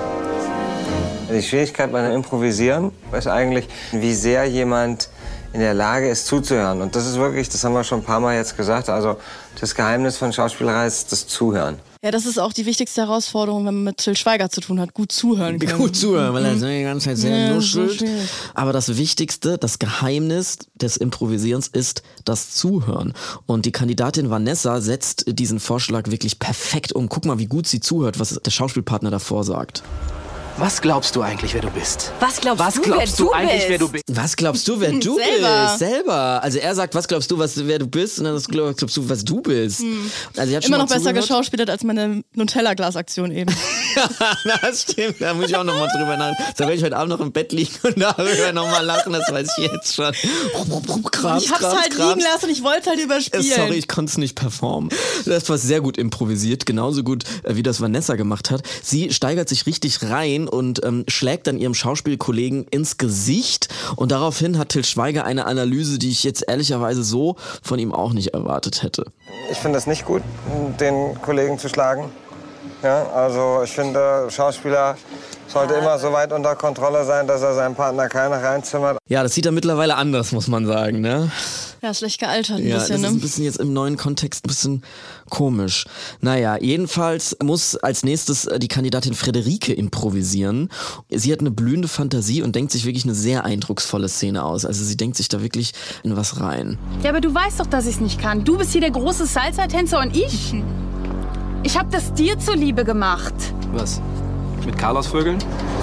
S20: Die Schwierigkeit beim Improvisieren ist eigentlich, wie sehr jemand in der Lage ist zuzuhören. Und das ist wirklich, das haben wir schon ein paar Mal jetzt gesagt, also das Geheimnis von Schauspielerei ist das Zuhören.
S3: Ja, das ist auch die wichtigste Herausforderung, wenn man mit Till Schweiger zu tun hat. Gut zuhören können.
S2: Gut zuhören, weil er so die ganze Zeit sehr
S3: Ja,
S2: nuschelt.
S3: so
S2: Aber das Wichtigste, das Geheimnis des Improvisierens ist das Zuhören. Und die Kandidatin Vanessa setzt diesen Vorschlag wirklich perfekt um. Guck mal, wie gut sie zuhört, was der Schauspielpartner davor sagt.
S21: Was glaubst du eigentlich, wer du bist?
S22: Was glaubst
S21: was
S22: du,
S21: glaubst
S22: wer
S21: du
S22: du
S21: eigentlich,
S22: bist?
S21: wer du bist?
S2: Was glaubst du, wer du
S3: Selber.
S2: bist? Selber. Also er sagt, was glaubst du, was, wer du bist? Und dann glaubst du, was du bist.
S3: Hm.
S2: Also ihr habt schon
S3: Immer
S2: mal
S3: noch besser
S2: zugehört?
S3: geschauspielert als meine Nutella-Glas-Aktion eben.
S2: Das stimmt, da muss ich auch noch mal drüber nachdenken. Da werde ich heute Abend noch im Bett liegen und darüber noch mal lachen, das weiß ich jetzt schon. Krabs,
S3: ich hab's
S2: Krabs,
S3: halt
S2: Krabs.
S3: liegen lassen und ich wollte halt überspielen.
S2: Sorry, ich konnte es nicht performen. Das war sehr gut improvisiert, genauso gut, äh, wie das Vanessa gemacht hat. Sie steigert sich richtig rein und ähm, schlägt dann ihrem Schauspielkollegen ins Gesicht. Und daraufhin hat Till Schweiger eine Analyse, die ich jetzt ehrlicherweise so von ihm auch nicht erwartet hätte.
S20: Ich finde es nicht gut, den Kollegen zu schlagen. Ja, also ich finde, Schauspieler sollte immer so weit unter Kontrolle sein, dass er seinem Partner keine reinzimmert.
S2: Ja, das sieht er mittlerweile anders, muss man sagen, ne?
S3: Ja, schlecht gealtert ein
S2: ja,
S3: bisschen,
S2: das
S3: ne?
S2: ist ein bisschen jetzt im neuen Kontext ein bisschen komisch. Naja, jedenfalls muss als nächstes die Kandidatin Frederike improvisieren. Sie hat eine blühende Fantasie und denkt sich wirklich eine sehr eindrucksvolle Szene aus. Also sie denkt sich da wirklich in was rein.
S22: Ja, aber du weißt doch, dass ich es nicht kann. Du bist hier der große Salsa-Tänzer und ich. Ich habe das dir zuliebe gemacht.
S21: Was? Mit Carlos Vögeln?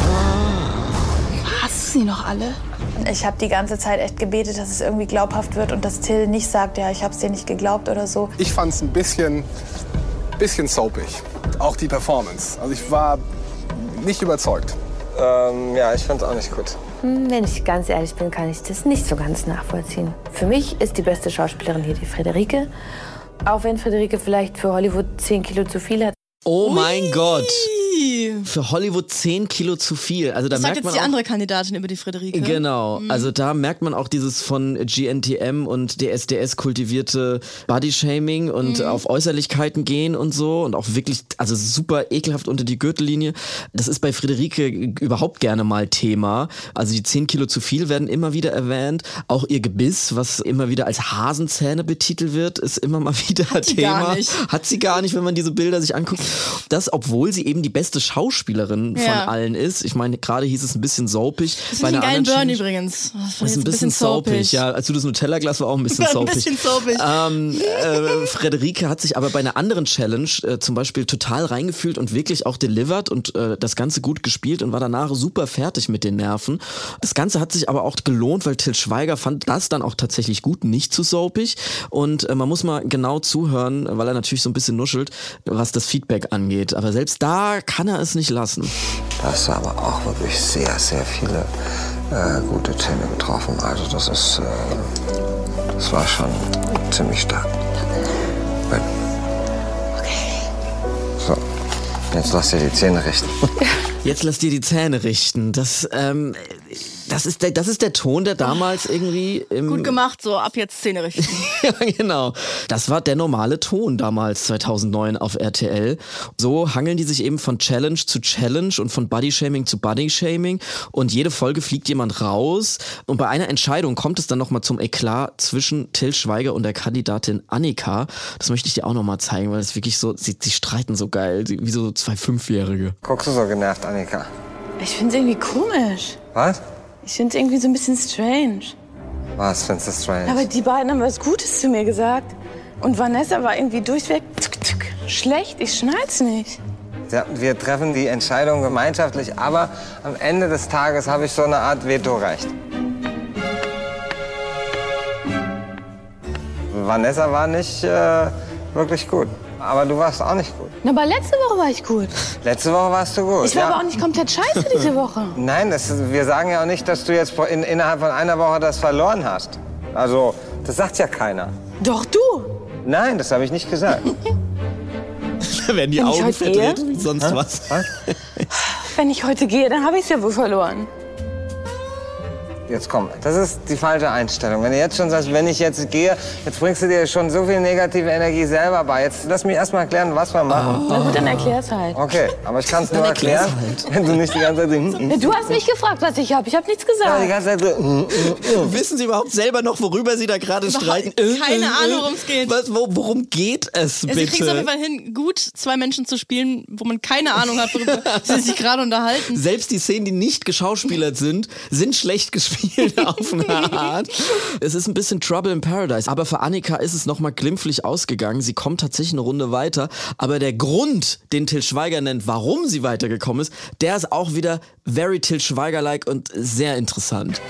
S22: Hast du sie noch alle?
S10: Ich habe die ganze Zeit echt gebetet, dass es irgendwie glaubhaft wird und dass Till nicht sagt, ja, ich habe es dir nicht geglaubt oder so.
S23: Ich fand es ein bisschen, bisschen soapig. Auch die Performance. Also ich war nicht überzeugt.
S20: Ähm, ja, ich fand es auch nicht gut.
S24: Wenn ich ganz ehrlich bin, kann ich das nicht so ganz nachvollziehen. Für mich ist die beste Schauspielerin hier die Frederike. Auch wenn Frederike vielleicht für Hollywood zehn Kilo zu viel hat.
S2: Oh mein Gott! Für Hollywood zehn Kilo zu viel. Also da
S3: Das sagt
S2: merkt
S3: jetzt
S2: man
S3: die
S2: auch,
S3: andere Kandidatin über die Frederike.
S2: Genau,
S3: Mhm.
S2: also da merkt man auch dieses von G N T M und D S D S kultivierte Bodyshaming und
S3: Mhm.
S2: auf Äußerlichkeiten gehen und so und auch wirklich, also super ekelhaft unter die Gürtellinie. Das ist bei Frederike überhaupt gerne mal Thema. Also die zehn Kilo zu viel werden immer wieder erwähnt. Auch ihr Gebiss, was immer wieder als Hasenzähne betitelt wird, ist immer mal wieder
S3: Hat sie
S2: Thema.
S3: gar nicht.
S2: Hat sie gar nicht, wenn man diese Bilder sich anguckt. Das, obwohl sie eben die beste beste Schauspielerin
S3: Ja.
S2: von allen ist. Ich meine, gerade hieß es ein bisschen soapig.
S3: Das
S2: Bei
S3: finde ich einen
S2: einer
S3: geilen
S2: anderen
S3: Burn
S2: Challenge-
S3: übrigens. Das
S2: Das ist ein bisschen soapig, ja. Als du das Nutella-Glas war auch ein bisschen
S3: Ein
S2: soapig.
S3: bisschen soapig.
S2: Ähm, äh, Frederike hat sich aber bei einer anderen Challenge äh, zum Beispiel total reingefühlt und wirklich auch delivered und äh, das Ganze gut gespielt und war danach super fertig mit den Nerven. Das Ganze hat sich aber auch gelohnt, weil Til Schweiger fand das dann auch tatsächlich gut, nicht zu soapig. Und äh, man muss mal genau zuhören, weil er natürlich so ein bisschen nuschelt, was das Feedback angeht. Aber selbst da kann er es nicht lassen.
S20: Da hast du aber auch wirklich sehr, sehr viele äh, gute Töne getroffen. Also das ist, äh, das war schon ziemlich stark. Gut. So, jetzt lass dir die Zähne richten.
S2: Jetzt lass dir die Zähne richten. Das, ähm, das ist der, das ist der Ton, der damals irgendwie im...
S3: Gut gemacht, so ab jetzt Szene richten.
S2: Ja, genau. Das war der normale Ton damals, zweitausendneun auf R T L. So hangeln die sich eben von Challenge zu Challenge und von Bodyshaming zu Bodyshaming und jede Folge fliegt jemand raus und bei einer Entscheidung kommt es dann nochmal zum Eklat zwischen Til Schweiger und der Kandidatin Annika. Das möchte ich dir auch nochmal zeigen, weil es wirklich so, sie, sie streiten so geil, wie so zwei Fünfjährige.
S20: Guckst du so genervt, Annika?
S24: Ich find's irgendwie komisch.
S20: Was?
S24: Ich find's irgendwie so ein bisschen strange.
S20: Was findest du strange?
S24: Aber die beiden haben was Gutes zu mir gesagt. Und Vanessa war irgendwie durchweg tsk, tsk, schlecht. Ich schnall's nicht.
S20: Ja, wir treffen die Entscheidung gemeinschaftlich, aber am Ende des Tages habe ich so eine Art Vetorecht. Vanessa war nicht äh, wirklich gut, aber du warst auch nicht gut.
S24: Na, aber letzte Woche war ich gut.
S20: Letzte Woche warst du gut.
S24: Ich war
S20: ja.
S24: aber auch nicht komplett scheiße diese Woche.
S20: Nein, das ist, wir sagen ja auch nicht, dass du jetzt in, innerhalb von einer Woche das verloren hast. Also, das sagt ja keiner.
S24: Doch du.
S20: Nein, das habe ich nicht gesagt.
S2: Da werden die
S24: Wenn ich
S2: Augen
S24: heute
S2: verdreht
S24: gehe?
S2: wie sonst
S20: Hä?
S2: was.
S24: Wenn ich heute gehe, dann habe ich's ja wohl verloren.
S20: Jetzt komm, das ist die falsche Einstellung. Wenn du jetzt schon sagst, wenn ich jetzt gehe, jetzt bringst du dir schon so viel negative Energie selber bei. Jetzt lass mich erst mal erklären, was wir machen.
S24: Na gut, dann erklär's halt.
S20: Okay, aber ich kann es nur erklären, wenn du nicht die ganze Zeit...
S24: Ja, du hast mich gefragt, was ich habe. Ich habe nichts
S20: Ja,
S24: gesagt.
S20: die ganze Zeit so...
S2: Wissen Sie überhaupt selber noch, worüber Sie da gerade streiten?
S3: Keine Ahnung, worum es geht.
S2: Was, wo, worum geht es
S3: Ja,
S2: bitte?
S3: sie kriegen es auf jeden Fall hin, gut zwei Menschen zu spielen, wo man keine Ahnung hat, worüber sie sich gerade unterhalten.
S2: Selbst die Szenen, die nicht geschauspielert sind, sind schlecht gespielt auf eine Art. Es ist ein bisschen Trouble in Paradise. Aber für Annika ist es nochmal glimpflich ausgegangen. Sie kommt tatsächlich eine Runde weiter. Aber der Grund, den Til Schweiger nennt, warum sie weitergekommen ist, der ist auch wieder very Til Schweiger-like und sehr interessant.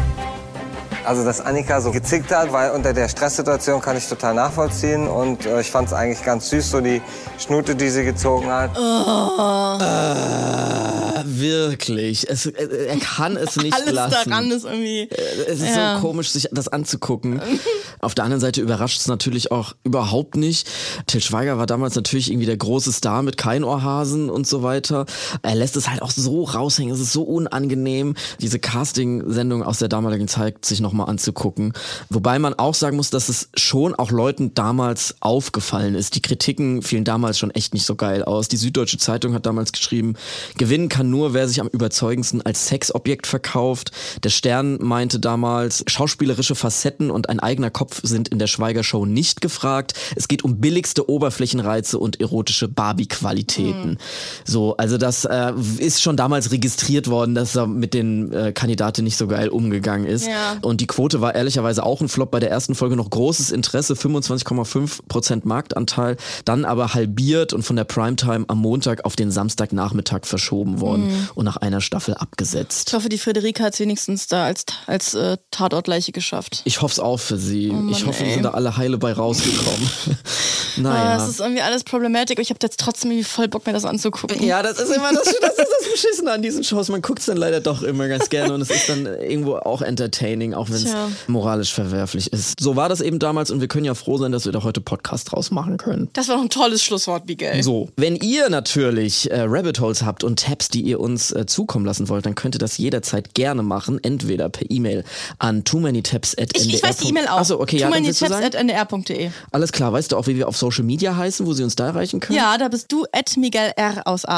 S20: Also, dass Annika so gezickt hat, weil unter der Stresssituation kann ich total nachvollziehen. Und äh, ich fand es eigentlich ganz süß, so die Schnute, die sie gezogen hat.
S3: Oh.
S2: Äh, wirklich. Es, äh, er kann es nicht
S3: Alles
S2: lassen.
S3: daran ist irgendwie...
S2: Es ist
S3: ja.
S2: so komisch, sich das anzugucken. Auf der anderen Seite überrascht es natürlich auch überhaupt nicht. Til Schweiger war damals natürlich irgendwie der große Star mit Keinohrhasen und so weiter. Er lässt es halt auch so raushängen. Es ist so unangenehm, diese Casting-Sendung aus der damaligen Zeit sich noch mal anzugucken. Wobei man auch sagen muss, dass es schon auch Leuten damals aufgefallen ist. Die Kritiken fielen damals schon echt nicht so geil aus. Die Süddeutsche Zeitung hat damals geschrieben, gewinnen kann nur, wer sich am überzeugendsten als Sexobjekt verkauft. Der Stern meinte damals, schauspielerische Facetten und ein eigener Kopf sind in der Schweiger-Show nicht gefragt. Es geht um billigste Oberflächenreize und erotische Barbie-Qualitäten. Mhm. So, also das äh, ist schon damals registriert worden, dass er mit den äh, Kandidaten nicht so geil umgegangen ist.
S3: Ja.
S2: Und die Quote war ehrlicherweise auch ein Flop. Bei der ersten Folge noch großes Interesse, fünfundzwanzig Komma fünf Prozent Marktanteil, dann aber halbiert und von der Primetime am Montag auf den Samstagnachmittag verschoben worden
S3: Mhm.
S2: und nach einer Staffel abgesetzt.
S3: Ich hoffe, die Friederike hat es wenigstens da als, als äh, Tatortleiche geschafft.
S2: Ich hoffe es auch für sie.
S3: Oh Mann,
S2: ich hoffe,
S3: ey.
S2: wir sind da alle heile bei rausgekommen. Naja.
S3: Ah, das ist irgendwie alles problematisch. Ich habe jetzt trotzdem irgendwie voll Bock, mir das anzugucken.
S2: Ja, das ist immer das, das, ist das Beschissene an diesen Shows. Man guckt es dann leider doch immer ganz gerne und es ist dann irgendwo auch entertaining, auch wenn es
S3: Tja.
S2: moralisch verwerflich ist. So war das eben damals und wir können ja froh sein, dass wir da heute Podcast draus machen können.
S3: Das war noch ein tolles Schlusswort, Miguel.
S2: So, wenn ihr natürlich äh, Rabbit Holes habt und Tabs, die ihr uns äh, zukommen lassen wollt, dann könnt ihr das jederzeit gerne machen. Entweder per E-Mail an too many tabs at n d r.
S3: Ich, ich weiß die E-Mail auch.
S2: Achso, okay, ja, dann willst du sagen?
S3: at n d r punkt d e.
S2: Alles klar, weißt du auch, wie wir auf Social Media heißen, wo sie uns da erreichen können?
S3: Ja, da bist du at Miguel R aus A.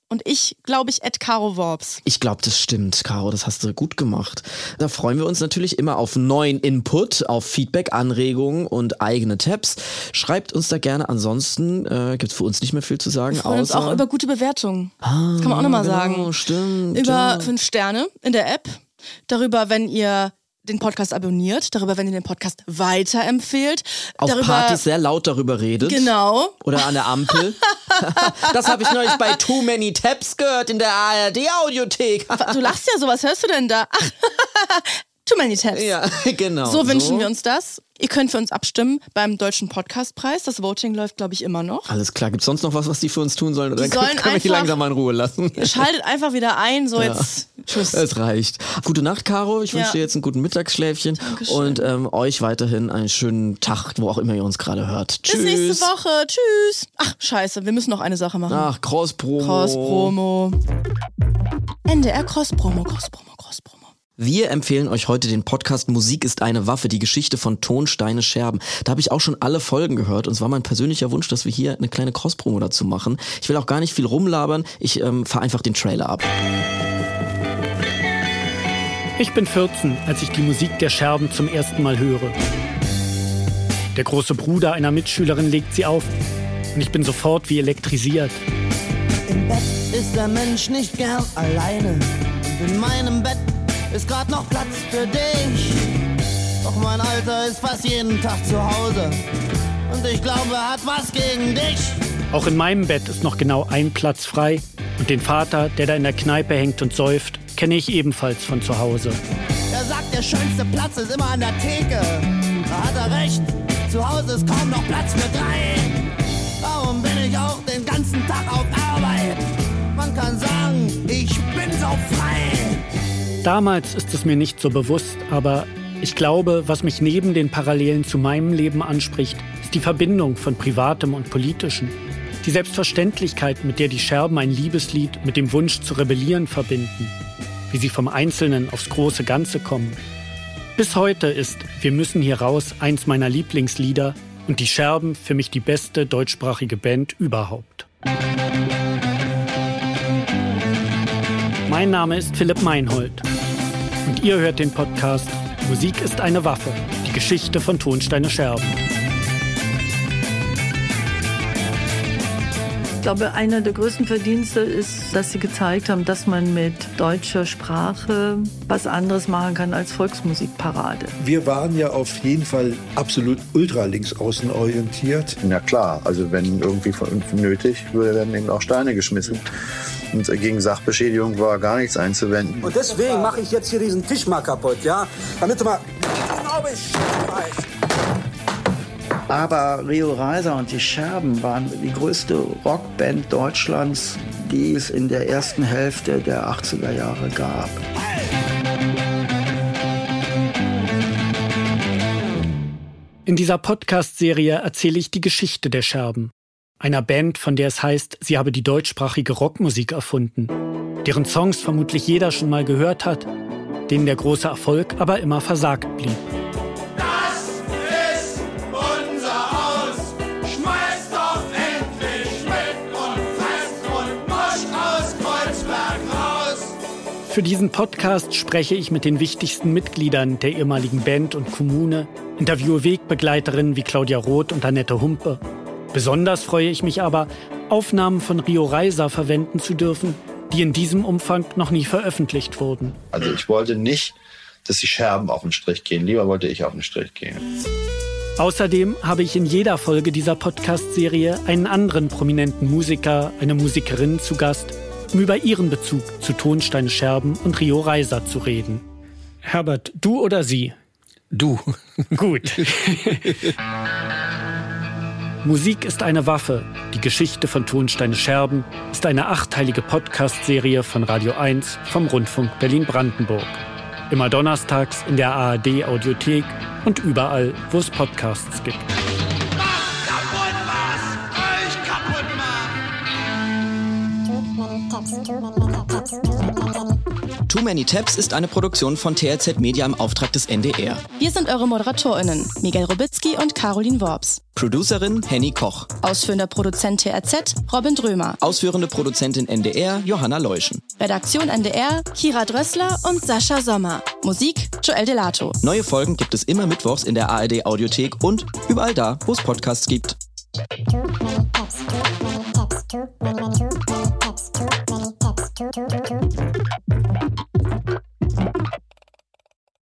S3: Und ich, glaube ich, at Caro Worps.
S2: Ich glaube, das stimmt, Caro, das hast du gut gemacht. Da freuen wir uns natürlich immer auf neuen Input, auf Feedback, Anregungen und eigene Tabs. Schreibt uns da gerne. Ansonsten äh, gibt es für uns nicht mehr viel zu sagen.
S3: Wir freuen uns auch über gute Bewertungen. Ah, das kann man auch nochmal
S2: genau,
S3: sagen.
S2: Stimmt.
S3: Über
S2: ja.
S3: fünf Sterne in der App. Darüber, wenn ihr den Podcast abonniert, darüber, wenn ihr den Podcast weiterempfehlt.
S2: Auf
S3: darüber,
S2: Partys sehr laut darüber redet.
S3: Genau.
S2: Oder an der Ampel. Das habe ich neulich bei Too Many Tabs gehört in der A R D-Audiothek.
S3: Du lachst ja so, was hörst du denn da? Ach, Too Many Tabs.
S2: Ja, genau.
S3: So wünschen
S2: so.
S3: wir uns das. Ihr könnt für uns abstimmen beim Deutschen Podcastpreis. Das Voting läuft, glaube ich, immer noch.
S2: Alles klar. Gibt es sonst noch was, was die für uns tun sollen? Oder
S3: die
S2: können,
S3: sollen
S2: können wir die langsam mal in Ruhe lassen?
S3: Schaltet einfach wieder ein. So, ja. Jetzt tschüss.
S2: Es reicht. Gute Nacht, Caro. Ich
S3: ja.
S2: wünsche dir jetzt einen guten Mittagsschläfchen.
S3: Dankeschön.
S2: Und ähm, euch weiterhin einen schönen Tag, wo auch immer ihr uns gerade hört.
S3: Bis
S2: Tschüss.
S3: Bis nächste Woche. Tschüss. Ach, scheiße. Wir müssen noch eine Sache machen.
S2: Ach, Cross-Promo.
S3: Cross-Promo. N D R Cross-Promo, Cross-Promo, Cross-Promo.
S2: Wir empfehlen euch heute den Podcast Musik ist eine Waffe, die Geschichte von Ton, Steine, Scherben. Da habe ich auch schon alle Folgen gehört und es war mein persönlicher Wunsch, dass wir hier eine kleine Cross-Promo dazu machen. Ich will auch gar nicht viel rumlabern, ich ähm, fahre einfach den Trailer ab.
S1: Ich bin vierzehn, als ich die Musik der Scherben zum ersten Mal höre. Der große Bruder einer Mitschülerin legt sie auf und ich bin sofort wie elektrisiert.
S4: Im Bett ist der Mensch nicht gern alleine und in meinem Bett ist grad noch Platz für dich. Doch mein Alter ist fast jeden Tag zu Hause und ich glaube, er hat was gegen dich.
S1: Auch in meinem Bett ist noch genau ein Platz frei und den Vater, der da in der Kneipe hängt und säuft, kenne ich ebenfalls von zu Hause.
S4: Er sagt, der schönste Platz ist immer an der Theke. Da hat er recht, zu Hause ist kaum noch Platz für drei. Darum bin ich auch den ganzen Tag auf Arbeit. Man kann sagen, ich bin so frei.
S1: Damals ist es mir nicht so bewusst, aber ich glaube, was mich neben den Parallelen zu meinem Leben anspricht, ist die Verbindung von Privatem und Politischem. Die Selbstverständlichkeit, mit der die Scherben ein Liebeslied mit dem Wunsch zu rebellieren verbinden. Wie sie vom Einzelnen aufs große Ganze kommen. Bis heute ist Wir müssen hier raus eins meiner Lieblingslieder und die Scherben für mich die beste deutschsprachige Band überhaupt. Mein Name ist Philipp Meinhold und ihr hört den Podcast Musik ist eine Waffe, die Geschichte von Ton, Steine, Scherben.
S5: Ich glaube, einer der größten Verdienste ist, dass sie gezeigt haben, dass man mit deutscher Sprache was anderes machen kann als Volksmusikparade.
S6: Wir waren ja auf jeden Fall absolut ultralinksaußen orientiert.
S25: Na klar, also wenn irgendwie von uns nötig, werden eben auch Steine geschmissen. Und gegen Sachbeschädigung war gar nichts einzuwenden.
S26: Und deswegen mache ich jetzt hier diesen Tisch mal kaputt, ja? Damit du mal genau Bescheid weißt.
S27: Aber Rio Reiser und die Scherben waren die größte Rockband Deutschlands, die es in der ersten Hälfte der achtziger Jahre gab.
S1: In dieser Podcast-Serie erzähle ich die Geschichte der Scherben. Einer Band, von der es heißt, sie habe die deutschsprachige Rockmusik erfunden. Deren Songs vermutlich jeder schon mal gehört hat, denen der große Erfolg aber immer versagt blieb. Für diesen Podcast spreche ich mit den wichtigsten Mitgliedern der ehemaligen Band und Kommune, interviewe Wegbegleiterinnen wie Claudia Roth und Annette Humpe. Besonders freue ich mich aber, Aufnahmen von Rio Reiser verwenden zu dürfen, die in diesem Umfang noch nie veröffentlicht wurden.
S25: Also ich wollte nicht, dass die Scherben auf den Strich gehen. Lieber wollte ich auf den Strich gehen.
S1: Außerdem habe ich in jeder Folge dieser Podcast-Serie einen anderen prominenten Musiker, eine Musikerin zu Gast, um über ihren Bezug zu Ton, Steine, Scherben und Rio Reiser zu reden. Herbert, du oder sie?
S2: Du.
S1: Gut. Musik ist eine Waffe. Die Geschichte von Ton, Steine, Scherben ist eine achteilige Podcast-Serie von Radio eins vom Rundfunk Berlin-Brandenburg. Immer donnerstags in der A R D-Audiothek und überall, wo es Podcasts gibt.
S17: Too many tabs, too many tabs, too many tabs.
S2: Too Many Tabs ist eine Produktion von T R Z Media im Auftrag des N D R.
S3: Wir sind eure ModeratorInnen, Miguel Robitzky und Caroline Worps.
S2: Producerin Henny Koch.
S3: Ausführender Produzent T R Z, Robin Drömer.
S2: Ausführende Produzentin N D R, Johanna Leuschen.
S3: Redaktion N D R, Kira Drössler und Sascha Sommer. Musik, Joel Delato.
S2: Neue Folgen gibt es immer mittwochs in der A R D Audiothek und überall da, wo es Podcasts gibt.
S7: Too many tabs.